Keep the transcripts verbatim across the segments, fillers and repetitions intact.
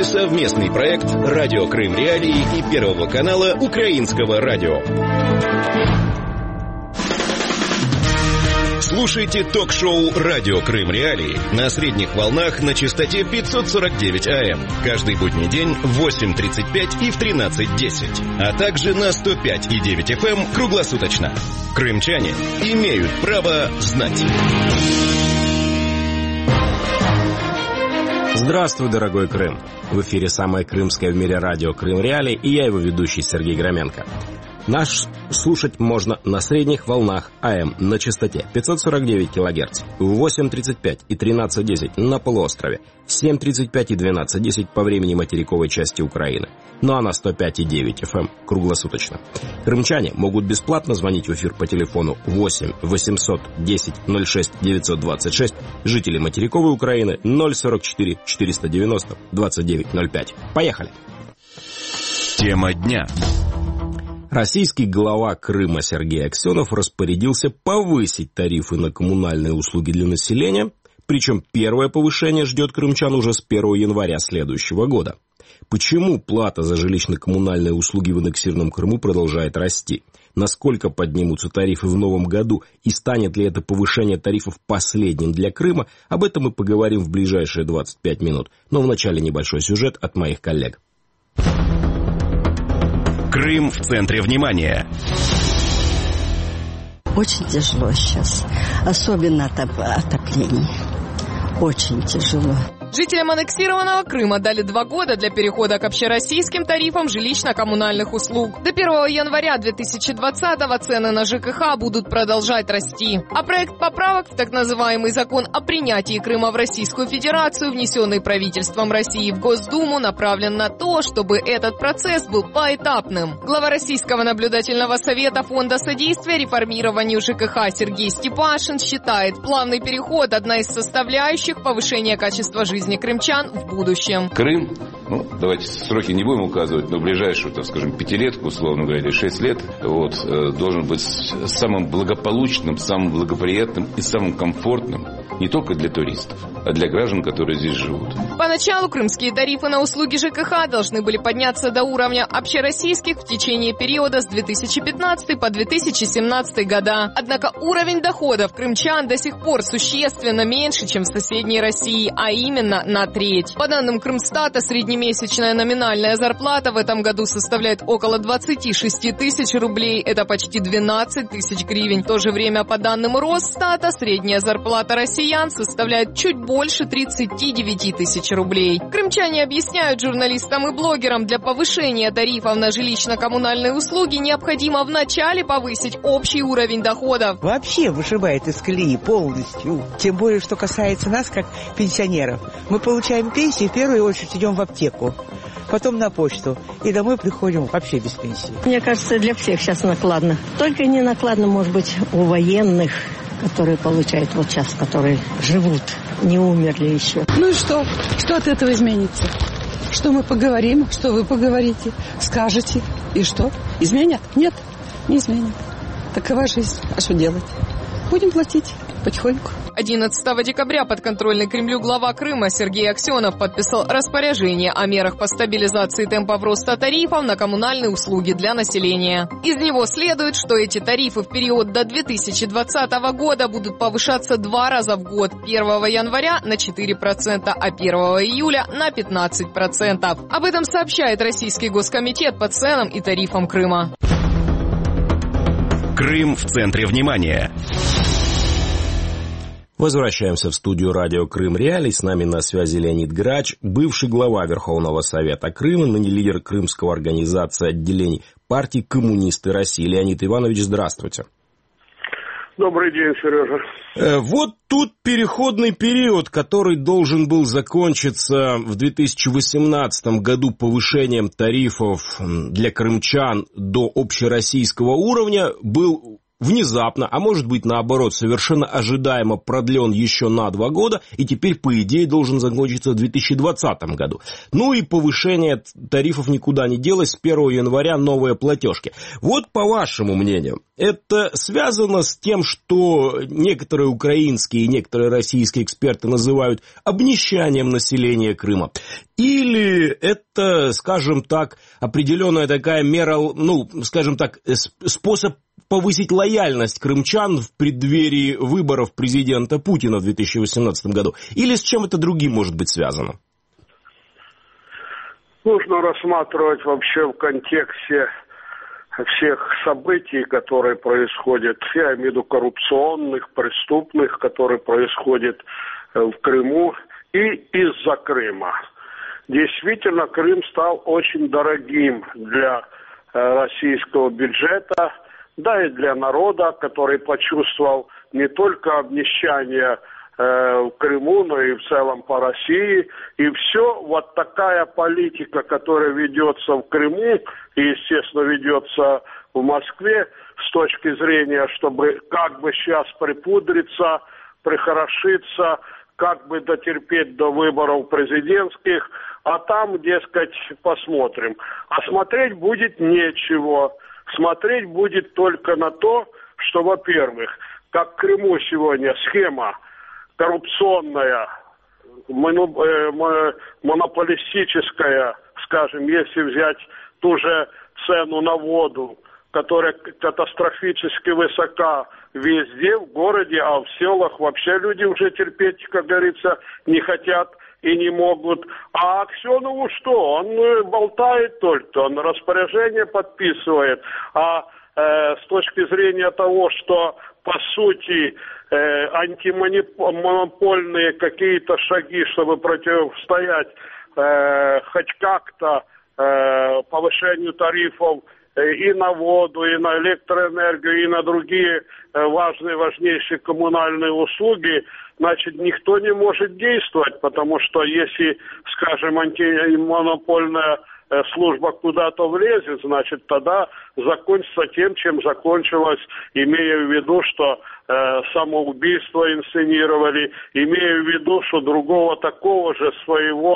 Совместный проект «Радио Крым Реалии» и Первого канала Украинского радио. Слушайте ток-шоу «Радио Крым Реалии» на средних волнах на частоте пятьсот сорок девять АМ. Каждый будний день в восемь тридцать пять и в тринадцать десять. А также на сто пять и девять эф эм круглосуточно. Крымчане имеют право знать. Здравствуй, дорогой Крым! В эфире самое крымское в мире радио «Крым Реалии» и я, его ведущий Сергей Громенко. Нас слушать можно на средних волнах АМ на частоте пятьсот сорок девять килогерц, в восемь тридцать пять и тринадцать десять на полуострове, в семь тридцать пять и двенадцать десять по времени материковой части Украины, ну а на сто пять и девять эф эм круглосуточно. Крымчане могут бесплатно звонить в эфир по телефону восемь восемьсот десять ноль шесть девятьсот двадцать шесть, жители материковой Украины ноль сорок четыре четыреста девяносто двадцать девять ноль пять. Поехали! Тема дня. Российский глава Крыма Сергей Аксенов распорядился повысить тарифы на коммунальные услуги для населения, причем первое повышение ждет крымчан уже с первого января следующего года. Почему плата за жилищно-коммунальные услуги в аннексированном Крыму продолжает расти? Насколько поднимутся тарифы в новом году и станет ли это повышение тарифов последним для Крыма? Об этом мы поговорим в ближайшие двадцать пять минут. Но вначале небольшой сюжет от моих коллег. Крым в центре внимания. Очень тяжело сейчас, особенно отопление. Очень тяжело. Жителям аннексированного Крыма дали два года для перехода к общероссийским тарифам жилищно-коммунальных услуг. До первого января две тысячи двадцатого цены на ЖКХ будут продолжать расти. А проект поправок в так называемый закон о принятии Крыма в Российскую Федерацию, внесенный правительством России в Госдуму, направлен на то, чтобы этот процесс был поэтапным. Глава Российского наблюдательного совета Фонда содействия реформированию ЖКХ Сергей Степашин считает, плавный переход – одна из составляющих повышения качества жизни жизни крымчан в будущем. Крым, ну, давайте сроки не будем указывать, но в ближайшую, так скажем, пятилетку, условно говоря, или шесть лет, вот, должен быть самым благополучным, самым благоприятным и самым комфортным не только для туристов, а для граждан, которые здесь живут. Поначалу крымские тарифы на услуги ЖКХ должны были подняться до уровня общероссийских в течение периода с две тысячи пятнадцатого по две тысячи семнадцатый года. Однако уровень доходов крымчан до сих пор существенно меньше, чем в соседней России, а именно на треть. По данным Крымстата, среднемесячная номинальная зарплата в этом году составляет около двадцать шесть тысяч рублей, это почти двенадцать тысяч гривен. В то же время, по данным Росстата, средняя зарплата россиян составляет чуть больше тридцать девять тысяч рублей. Крымчане объясняют журналистам и блогерам, для повышения тарифов на жилищно-коммунальные услуги необходимо вначале повысить общий уровень доходов. Вообще вышибает из колеи полностью. Тем более, что касается нас, как пенсионеров. Мы получаем пенсию, в первую очередь идем в аптеку, потом на почту, и домой приходим вообще без пенсии. Мне кажется, для всех сейчас накладно. Только не накладно, может быть, у военных, которые получают вот сейчас, которые живут, не умерли еще. Ну и что? Что от этого изменится? Что мы поговорим, что вы поговорите, скажете, и что? Изменят? Нет, не изменят. Такова жизнь. А что делать? Будем платить потихоньку. одиннадцатого декабря подконтрольный Кремлю глава Крыма Сергей Аксенов подписал распоряжение о мерах по стабилизации темпов роста тарифов на коммунальные услуги для населения. Из него следует, что эти тарифы в период до две тысячи двадцатого года будут повышаться два раза в год. первого января на четыре процента, а первого июля на пятнадцать процентов. Об этом сообщает Российский госкомитет по ценам и тарифам Крыма. Крым в центре внимания. Возвращаемся в студию радио «Крым Реалии». С нами на связи Леонид Грач, бывший глава Верховного Совета Крыма, ныне лидер Крымского организации отделений партии «Коммунисты России». Леонид Иванович, здравствуйте. Добрый день, Сережа. Вот тут переходный период, который должен был закончиться в две тысячи восемнадцатом году повышением тарифов для крымчан до общероссийского уровня, был внезапно, а может быть наоборот совершенно ожидаемо продлен еще на два года и теперь по идее должен закончиться в две тысячи двадцатом году. Ну и повышение тарифов никуда не делось, с первого января новые платежки. Вот по вашему мнению, это связано с тем, что некоторые украинские и некоторые российские эксперты называют обнищанием населения Крыма? Или это, скажем так, определенная такая мера, ну, скажем так, способ повысить лояльность крымчан в преддверии выборов президента Путина в две тысячи восемнадцатом году? Или с чем это другим может быть связано? Нужно рассматривать вообще в контексте всех событий, которые происходят, я имею в виду коррупционных, преступных, которые происходят в Крыму и из-за Крыма. Действительно, Крым стал очень дорогим для российского бюджета, да и для народа, который почувствовал не только обнищание э, в Крыму, но и в целом по России. И все, вот такая политика, которая ведется в Крыму и, естественно, ведется в Москве с точки зрения, чтобы как бы сейчас припудриться, прихорошиться, как бы дотерпеть до выборов президентских, а там, дескать, посмотрим. А смотреть будет нечего. Смотреть будет только на то, что, во-первых, как в Крыму сегодня схема коррупционная, монополистическая, скажем, если взять ту же цену на воду, которая катастрофически высока везде, в городе, а в селах вообще люди уже терпеть, как говорится, не хотят и не могут. А Аксенову что? Он болтает только, он распоряжение подписывает. А э, с точки зрения того, что по сути э, антимонопольные какие-то шаги, чтобы противостоять э, хоть как-то э, повышению тарифов и на воду, и на электроэнергию, и на другие важные, важнейшие коммунальные услуги, значит, никто не может действовать, потому что если, скажем, антимонопольная служба куда-то влезет, значит, тогда закончится тем, чем закончилось, имея в виду, что э, самоубийство инсценировали, имея в виду, что другого такого же своего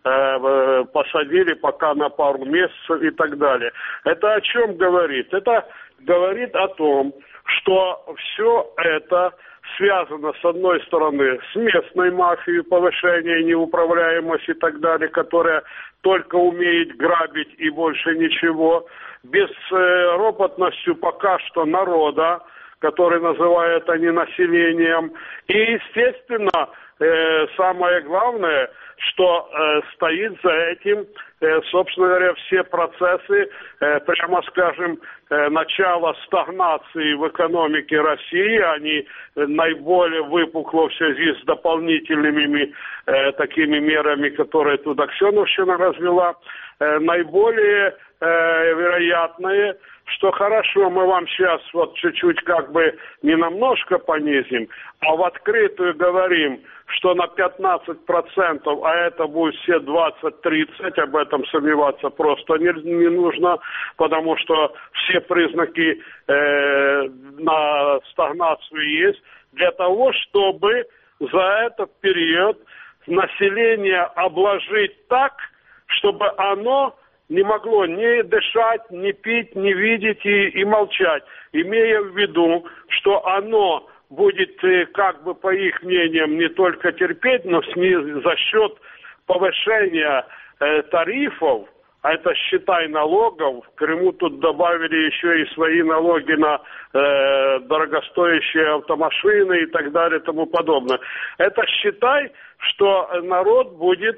э, посадили пока на пару месяцев и так далее. Это о чем говорит? Это говорит о том, что все это связано, с одной стороны, с местной мафией, повышения неуправляемости и так далее, которая только умеет грабить и больше ничего, безропотностью пока что народа, который называют они населением. И, естественно, э, самое главное, что э, стоит за этим, э, собственно говоря, все процессы, э, прямо скажем, э, начала стагнации в экономике России, они наиболее выпукло в связи с дополнительными э, такими мерами, которые тут Аксеновщина развела, э, наиболее э, вероятные, что хорошо, мы вам сейчас вот чуть-чуть как бы не намножко понизим, а в открытую говорим, что на пятнадцать процентов, а это будет все двадцать-тридцать, об этом сомневаться просто не, не нужно, потому что все признаки э, на стагнацию есть, для того, чтобы за этот период население обложить так, чтобы оно не могло ни дышать, ни пить, ни видеть и, и молчать, имея в виду, что оно будет, как бы по их мнениям, не только терпеть, но сниз, за счет повышения э, тарифов, а это, считай, налогов, в Крыму тут добавили еще и свои налоги на э, дорогостоящие автомашины и так далее и тому подобное. Это, считай, что народ будет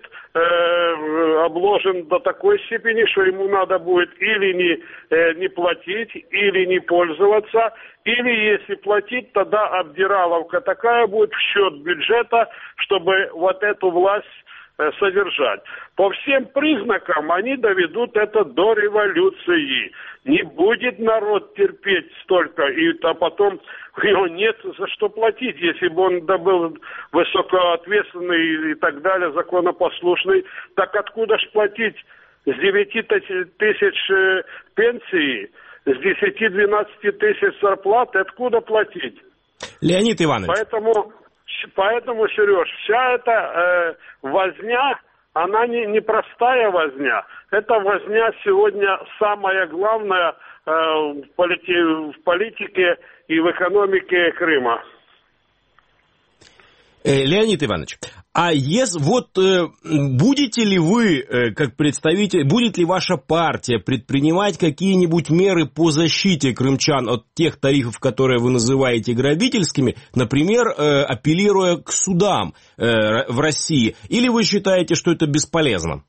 э, обложен до такой степени, что ему надо будет или не, э, не платить, или не пользоваться, или если платить, тогда обдираловка такая будет в счет бюджета, чтобы вот эту власть содержать. По всем признакам они доведут это до революции. Не будет народ терпеть столько, и а потом у него нет за что платить. Если бы он был высокоответственный и так далее, законопослушный, так откуда ж платить с девяти тысяч пенсии с десяти-двенадцати тысяч зарплаты откуда платить? Леонид Иванович. Поэтому, поэтому Сереж, вся эта э, возня, она не, не простая возня. Эта возня сегодня самая главная э, в, полити, в политике и в экономике Крыма. Леонид Иванович, а если, вот э, будете ли вы, э, как представитель, будет ли ваша партия предпринимать какие-нибудь меры по защите крымчан от тех тарифов, которые вы называете грабительскими, например, э, апеллируя к судам э, в России, или вы считаете, что это бесполезно?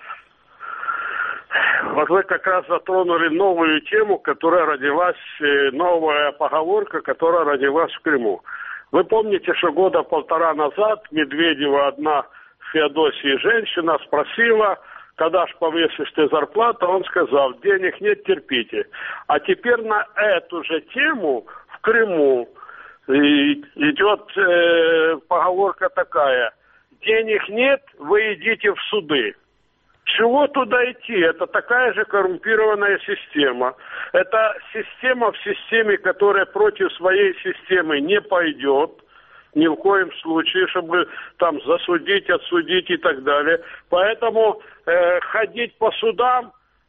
Вот вы как раз затронули новую тему, которая родилась, новая поговорка, которая родилась в Крыму. Вы помните, что года полтора назад Медведева одна в Феодосии женщина спросила, когда ж повысишь ты зарплату, он сказал, денег нет, терпите. А теперь на эту же тему в Крыму идет э, поговорка такая, денег нет, вы идите в суды. Чего туда идти? Это такая же коррумпированная система. Это система в системе, которая против своей системы не пойдет. Ни в коем случае, чтобы там засудить, отсудить и так далее. Поэтому э, ходить по судам,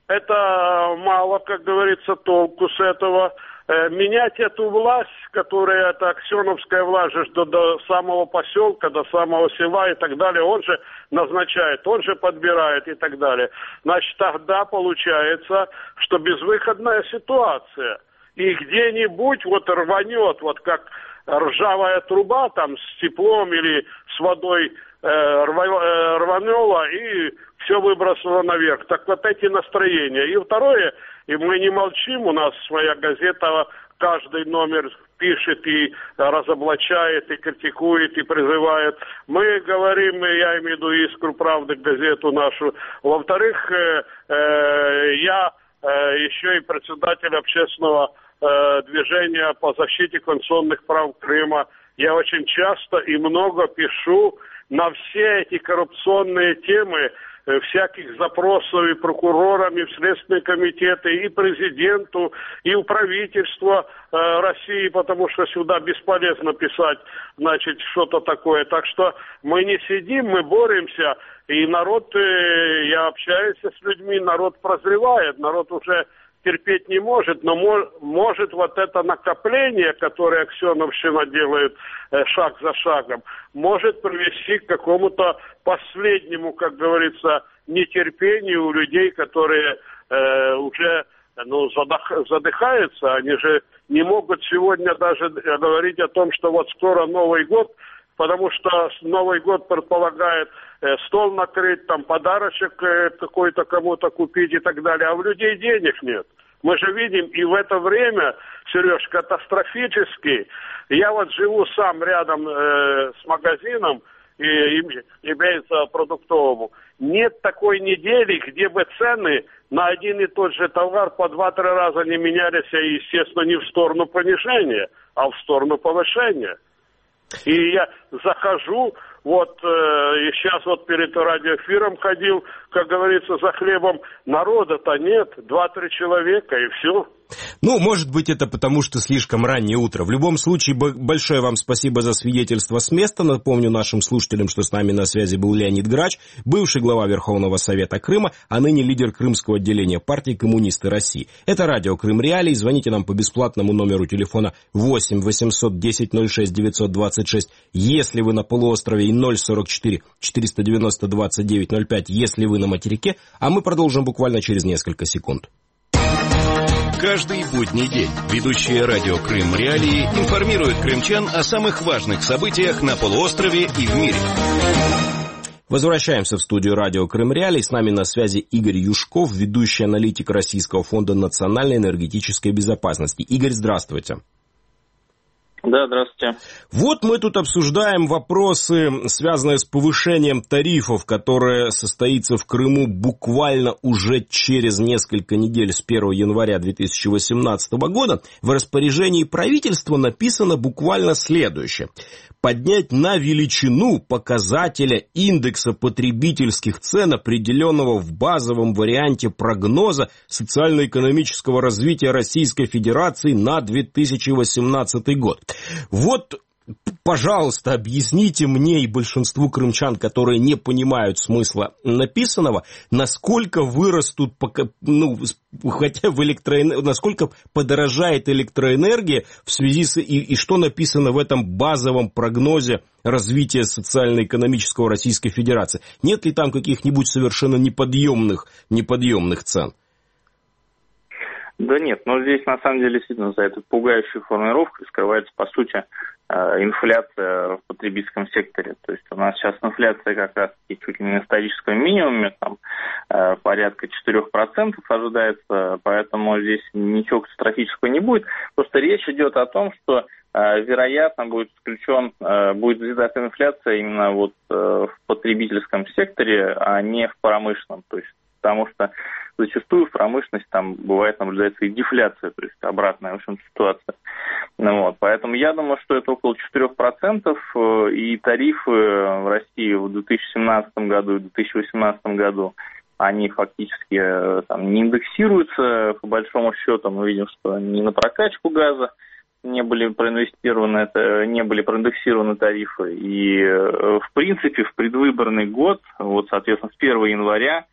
это мало, как говорится, толку с этого. Менять эту власть, которая, это аксеновская власть, до, до самого поселка, до самого села и так далее, он же назначает, он же подбирает и так далее. Значит, тогда получается, что безвыходная ситуация. И где-нибудь вот рванет, вот как ржавая труба там с теплом или с водой э, рва, рванула и все выбросило наверх. Так вот эти настроения. И второе, и мы не молчим, у нас своя газета, каждый номер пишет и разоблачает, и критикует, и призывает. Мы говорим, я имею в виду «Искру правды», газету нашу. Во-вторых, э, э, я э, еще и председатель общественного э, движения по защите конституционных прав Крыма. Я очень часто и много пишу на все эти коррупционные темы, всяких запросов и прокурорам, и в Следственные комитеты, и президенту, и у правительства э, России, потому что сюда бесполезно писать, значит, что-то такое. Так что мы не сидим, мы боремся, и народ, э, я общаюсь с людьми, народ прозревает, народ уже терпеть не может, но мож, может вот это накопление, которое Аксеновщина делает э, шаг за шагом, может привести к какому-то последнему, как говорится, нетерпению у людей, которые э, уже ну, задох, задыхаются, они же не могут сегодня даже говорить о том, что вот скоро Новый год, потому что Новый год предполагает э, стол накрыть, там подарочек э, какой-то кому-то купить и так далее, а у людей денег нет. Мы же видим, и в это время, Сереж, катастрофически, я вот живу сам рядом э, с магазином, и, и, имеется продуктовому, нет такой недели, где бы цены на один и тот же товар по два-три раза не менялись, и, естественно, не в сторону понижения, а в сторону повышения. И я захожу, вот, э, и сейчас вот перед радиоэфиром ходил, как говорится, за хлебом, народа-то нет, два-три человека и все. Ну, может быть, это потому, что слишком раннее утро. В любом случае, большое вам спасибо за свидетельство с места. Напомню нашим слушателям, что с нами на связи был Леонид Грач, бывший глава Верховного Совета Крыма, а ныне лидер крымского отделения партии «Коммунисты России». Это радио «Крым Реалии». Звоните нам по бесплатному номеру телефона восемь восемьсот десять ноль шесть девятьсот двадцать шесть, если вы на полуострове, и ноль сорок четыре четыреста девяносто двадцать девять ноль пять, если вы на материке. А мы продолжим буквально через несколько секунд. Каждый будний день ведущие радио «Крым Реалии» информируют крымчан о самых важных событиях на полуострове и в мире. Возвращаемся в студию радио «Крым Реалии». С нами на связи Игорь Юшков, ведущий аналитик Российского фонда национальной энергетической безопасности. Игорь, здравствуйте. Да, здравствуйте. Вот мы тут обсуждаем вопросы, связанные с повышением тарифов, которое состоится в Крыму буквально уже через несколько недель, с первого января две тысячи восемнадцатого года. В распоряжении правительства написано буквально следующее. Поднять на величину показателя индекса потребительских цен, определенного в базовом варианте прогноза социально-экономического развития Российской Федерации на две тысячи восемнадцатый год. Вот, пожалуйста, объясните мне и большинству крымчан, которые не понимают смысла написанного, насколько вырастут, ну, хотя в электроэнергии, насколько подорожает электроэнергия в связи с, и, и что написано в этом базовом прогнозе развития социально-экономического Российской Федерации. Нет ли там каких-нибудь совершенно неподъемных, неподъемных цен? Да нет, но здесь на самом деле действительно за этой пугающей формулировкой скрывается, по сути, инфляция в потребительском секторе. То есть у нас сейчас инфляция как раз чуть ли не на историческом минимуме, там порядка четыре процента ожидается, поэтому здесь ничего катастрофического не будет. Просто речь идет о том, что вероятно будет исключен, будет эта инфляция именно вот в потребительском секторе, а не в промышленном. То есть потому что зачастую в промышленности там бывает наблюдается и дефляция, то есть обратная, в общем, ситуация. Ну, вот, поэтому я думаю, что это около четыре процента, и тарифы в России в две тысячи семнадцатом году и две тысячи восемнадцатом году, они фактически там не индексируются, по большому счету. Мы видим, что ни на прокачку газа не были проинвестированы, это, не были проиндексированы тарифы. И, в принципе, в предвыборный год, вот, соответственно, с первого января,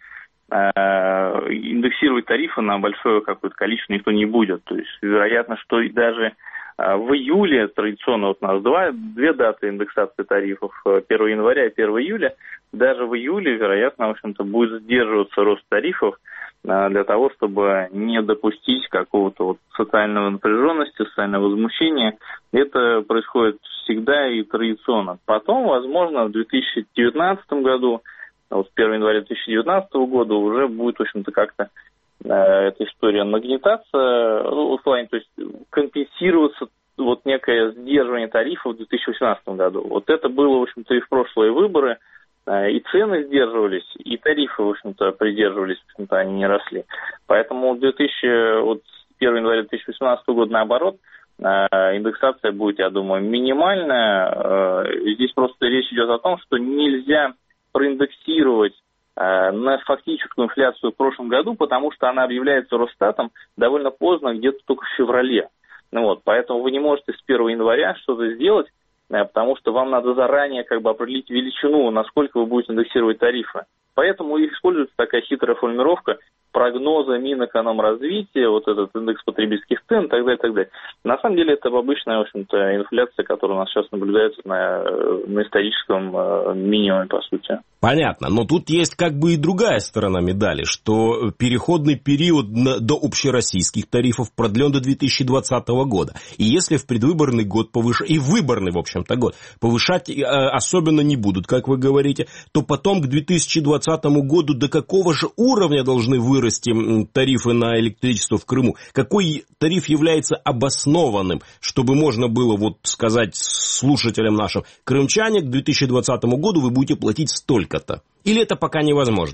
индексировать тарифы на большое какое-то количество никто не будет. То есть вероятно, что и даже в июле, традиционно вот у нас два, две даты индексации тарифов, первого января и первого июля, даже в июле, вероятно, в общем-то, будет сдерживаться рост тарифов для того, чтобы не допустить какого-то вот социального напряженности, социального возмущения. Это происходит всегда и традиционно. Потом, возможно, в две тысячи девятнадцатом году, вот с первого января две тысячи девятнадцатого года уже будет, в общем-то, как-то э, эта история нагнетаться, ну, в плане, то есть компенсироваться вот некое сдерживание тарифов в две тысячи восемнадцатом году. Вот это было, в общем-то, и в прошлые выборы, э, и цены сдерживались, и тарифы, в общем-то, придерживались, в общем-то, они не росли. Поэтому две тысячи, вот с первого января две тысячи восемнадцатого года, наоборот, э, индексация будет, я думаю, минимальная. Э, здесь просто речь идет о том, что нельзя проиндексировать э, на фактическую инфляцию в прошлом году, потому что она объявляется Росстатом довольно поздно, где-то только в феврале. Ну вот, поэтому вы не можете с первого января что-то сделать, э, потому что вам надо заранее как бы определить величину, насколько вы будете индексировать тарифы. Поэтому и используется такая хитрая формулировка прогноза Минэкономразвития, вот этот индекс потребительских цен и так далее, и так далее. На самом деле это обычная, в общем-то, инфляция, которая у нас сейчас наблюдается на, на историческом минимуме, по сути. Понятно, но тут есть как бы и другая сторона медали, что переходный период на, до общероссийских тарифов продлен до две тысячи двадцатого года. И если в предвыборный год повышать, и выборный, в общем-то, год, повышать э, особенно не будут, как вы говорите, то потом к две тысячи двадцатому году до какого же уровня должны вырасти тарифы на электричество в Крыму? Какой тариф является обоснованным, чтобы можно было вот сказать слушателям нашим: крымчане, к две тысячи двадцатому году вы будете платить столько? Или это пока невозможно?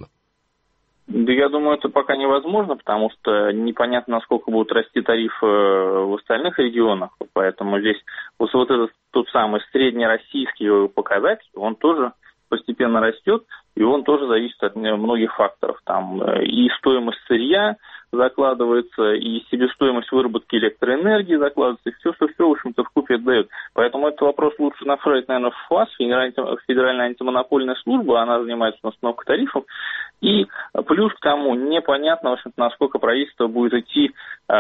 Да, я думаю, это пока невозможно, потому что непонятно, насколько будут расти тарифы в остальных регионах. Поэтому здесь вот, вот этот тот самый среднероссийский показатель, он тоже постепенно растет, и он тоже зависит от многих факторов. Там и стоимость сырья закладывается, и себестоимость выработки электроэнергии закладывается, и все, что все, в общем-то, вкупе отдает. Поэтому этот вопрос лучше направить, наверное, в ФАС, Федеральная антимонопольная служба, она занимается установкой тарифов. И плюс к тому, непонятно, в общем-то, насколько правительство будет идти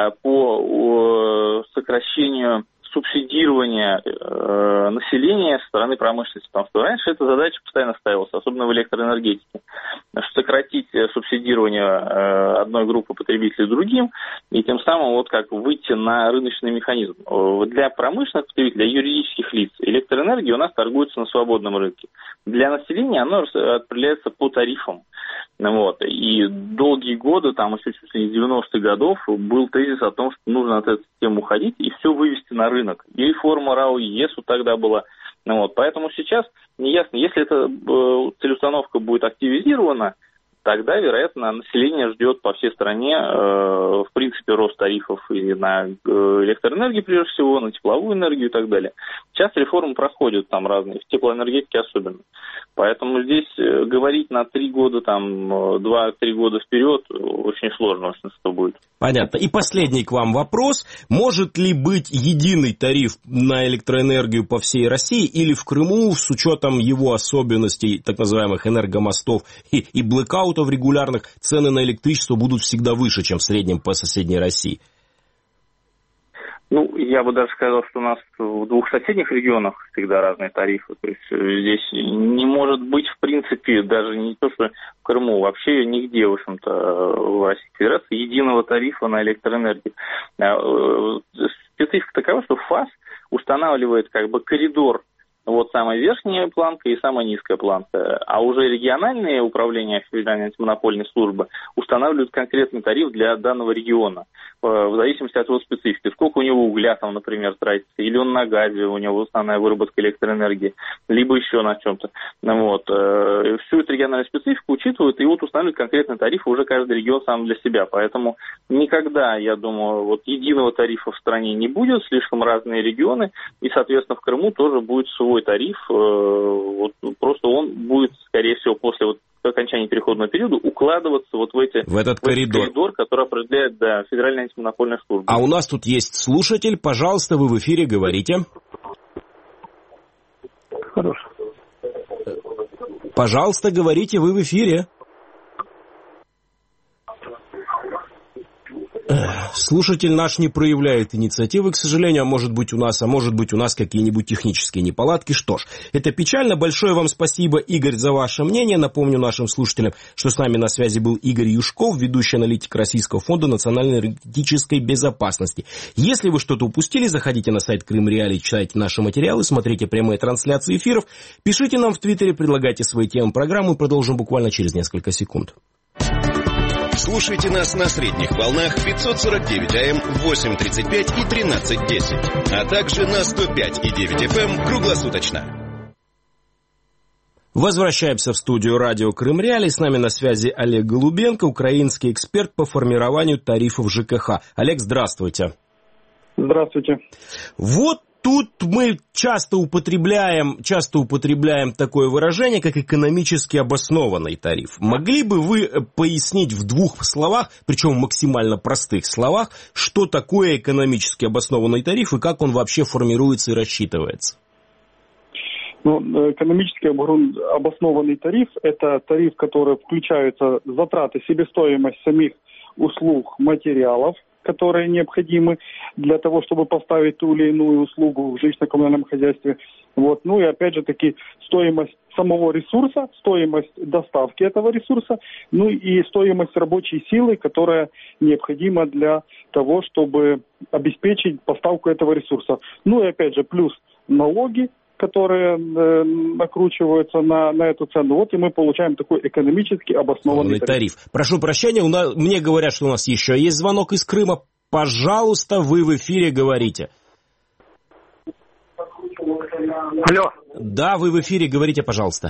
по сокращению субсидирования э, населения со стороны промышленности. Потому что раньше эта задача постоянно ставилась, особенно в электроэнергетике. Сократить субсидирование э, одной группы потребителей другим, и тем самым вот как выйти на рыночный механизм. Для промышленных потребителей, для юридических лиц электроэнергия у нас торгуется на свободном рынке. Для населения она распределяется по тарифам. Вот. И долгие годы, там еще чуть ли не с девяностых годов, был тезис о том, что нужно от этой системы уходить и все вывести на рынок. И реформа РАО, и ЕСУ тогда была. Вот. Поэтому сейчас неясно, если эта целеустановка будет активизирована, тогда, вероятно, население ждет по всей стране, э, в принципе, рост тарифов и на электроэнергию, прежде всего, на тепловую энергию и так далее. Сейчас реформы проходят там разные, в теплоэнергетике особенно. Поэтому здесь говорить на три года, там, два-три года вперед очень сложно, что будет. Понятно. И последний к вам вопрос. Может ли быть единый тариф на электроэнергию по всей России или в Крыму с учетом его особенностей, так называемых энергомостов и, и блэкаутов регулярных, цены на электричество будут всегда выше, чем в среднем по соседней России? Ну, я бы даже сказал, что у нас в двух соседних регионах всегда разные тарифы. То есть здесь не может быть, в принципе, даже не то, что в Крыму, вообще нигде, в общем-то, в Российской Федерации единого тарифа на электроэнергию. Специфика такова, что ФАС устанавливает как бы коридор, вот самая верхняя планка и самая низкая планка. А уже региональные управления Федеральной антимонопольной службы устанавливают конкретный тариф для данного региона, в зависимости от его специфики. Сколько у него угля там, например, тратится, или он на газе, у него основная выработка электроэнергии, либо еще на чем-то. Вот. Всю эту региональную специфику учитывают, и вот устанавливают конкретный тариф уже каждый регион сам для себя. Поэтому никогда, я думаю, вот единого тарифа в стране не будет, слишком разные регионы, и, соответственно, в Крыму тоже будет свой тариф, вот, просто он будет, скорее всего, после вот окончания переходного периода укладываться вот в, эти, в этот в коридор. этот коридор, который определяет, да, Федеральная антимонопольная служба. А у нас тут есть слушатель, пожалуйста, вы в эфире, говорите. Хорошо. Пожалуйста, говорите, вы в эфире. Слушатель наш не проявляет инициативы, к сожалению, а может быть у нас, а может быть у нас какие-нибудь технические неполадки. Что ж, это печально. Большое вам спасибо, Игорь, за ваше мнение. Напомню нашим слушателям, что с нами на связи был Игорь Юшков, ведущий аналитик Российского фонда национальной энергетической безопасности. Если вы что-то упустили, заходите на сайт Крым Реалии, читайте наши материалы, смотрите прямые трансляции эфиров, пишите нам в Твиттере, предлагайте свои темы программы. Продолжим буквально через несколько секунд. Слушайте нас на средних волнах пятьсот сорок девять АМ, восемь тридцать пять и тринадцать десять, а также на сто пять и девять эф эм круглосуточно. Возвращаемся в студию радио Крым Реалии. С нами на связи Олег Голубенко, украинский эксперт по формированию тарифов ЖКХ. Олег, здравствуйте. Здравствуйте. Вот тут мы часто употребляем, часто употребляем такое выражение, как экономически обоснованный тариф. Могли бы вы пояснить в двух словах, причем в максимально простых словах, что такое экономически обоснованный тариф и как он вообще формируется и рассчитывается? Ну, экономически обоснованный тариф – это тариф, в который включаются затраты, себестоимость самих услуг, материалов, которые необходимы для того, чтобы поставить ту или иную услугу в жилищно-коммунальном хозяйстве. Вот. Ну и опять же таки стоимость самого ресурса, стоимость доставки этого ресурса, ну и стоимость рабочей силы, которая необходима для того, чтобы обеспечить поставку этого ресурса. Ну и опять же плюс налоги, которые э, накручиваются на, на эту цену. Вот и мы получаем такой экономически обоснованный тариф. тариф. Прошу прощения, у нас, мне говорят, что у нас еще есть звонок из Крыма. Пожалуйста, вы в эфире говорите. Алло. Да, вы в эфире, говорите, пожалуйста.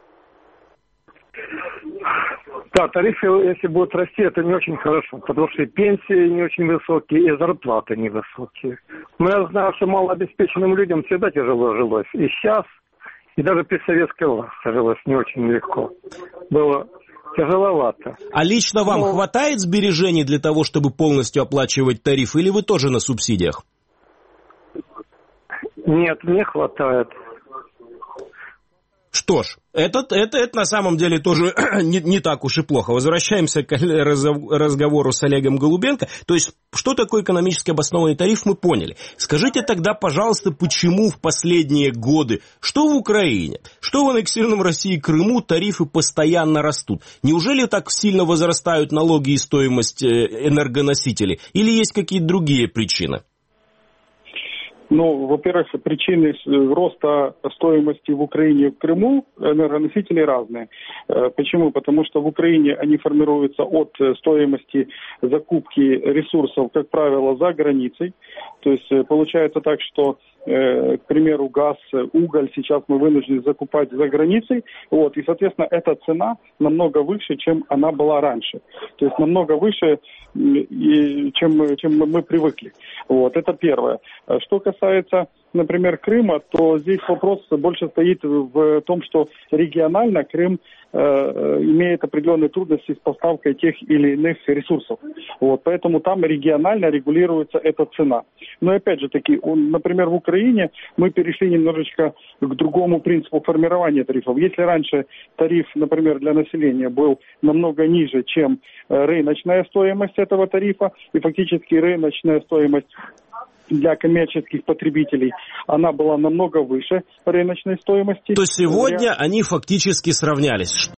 Да, тарифы, если будут расти, это не очень хорошо, потому что и пенсии не очень высокие, и зарплаты невысокие. Но я знаю, что малообеспеченным людям всегда тяжело жилось. И сейчас, и даже при советской власти жилось не очень легко. Было тяжеловато. А лично вам Но... хватает сбережений для того, чтобы полностью оплачивать тариф, или вы тоже на субсидиях? Нет, не хватает. Что ж, это, это, это на самом деле тоже не, не так уж и плохо. Возвращаемся к разговору с Олегом Голубенко. То есть, что такое экономически обоснованный тариф, мы поняли. Скажите тогда, пожалуйста, почему в последние годы, что в Украине, что в аннексированном России Крыму, тарифы постоянно растут? Неужели так сильно возрастают налоги и стоимость энергоносителей? Или есть какие-то другие причины? Ну, во-первых, причины роста стоимости в Украине и в Крыму энергоносителей разные. Почему? Потому что в Украине они формируются от стоимости закупки ресурсов, как правило, за границей. То есть получается так, что, к примеру, газ, уголь сейчас мы вынуждены закупать за границей. Вот, и, соответственно, эта цена намного выше, чем она была раньше. То есть намного выше, чем, чем мы привыкли. Вот, это первое. Что касается, например, Крыма, то здесь вопрос больше стоит в том, что регионально Крым э, имеет определенные трудности с поставкой тех или иных ресурсов. Вот, поэтому там регионально регулируется эта цена. Но опять же таки, он, например, в Украине мы перешли немножечко к другому принципу формирования тарифов. Если раньше тариф, например, для населения был намного ниже, чем рыночная стоимость этого тарифа, и фактически рыночная стоимость для коммерческих потребителей, она была намного выше рыночной стоимости. То сегодня они фактически сравнялись.